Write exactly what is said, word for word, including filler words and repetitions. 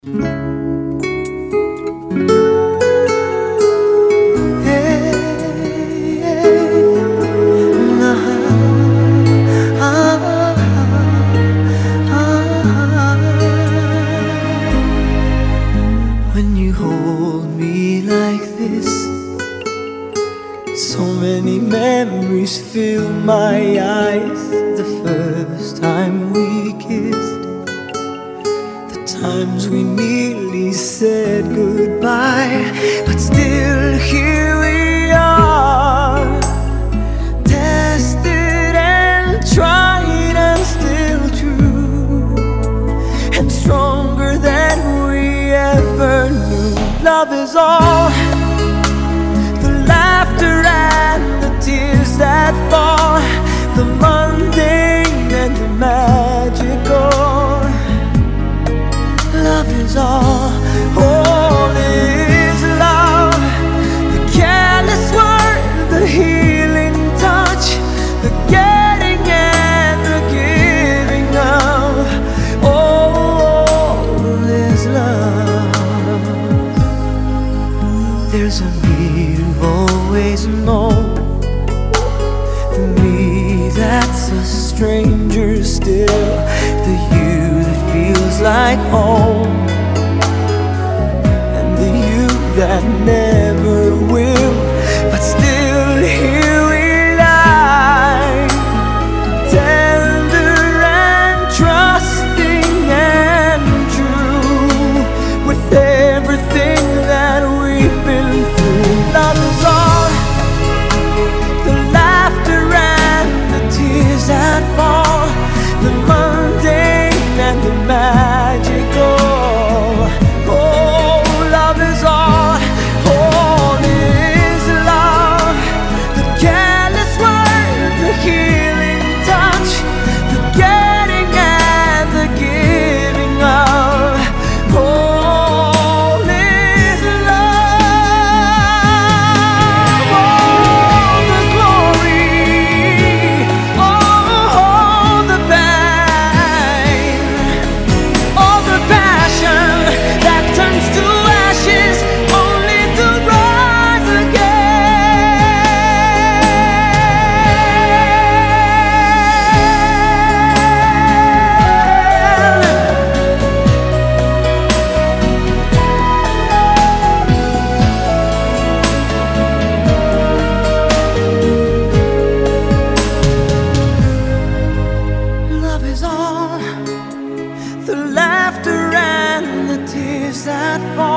When you hold me like this, so many memories fill my eyes. The first time we kissed, the times we nearly said goodbye, but still here we are, tested and tried and still true, and stronger than we ever knew. Love is all, the laughter and the tears that fall, the mundane and the magical. Love is all, all is love. The careless word, the healing touch, the getting and the giving of, all is love. There's a me you've always known, the me that's a stranger still, the you that feels like home, and the you that never will, but still here we lie, tender and trusting and true, with everything that we've been through. Love is all, the laughter and the tears that fall, the mundane and the magical. Oh, love is all, all is love. The careless word, the healing touch, the getting and the giving of, all is love. All the glory, all the pain, all the passion that turns to ashes, only to rise again. Love is all, the laughter and the tears that fall,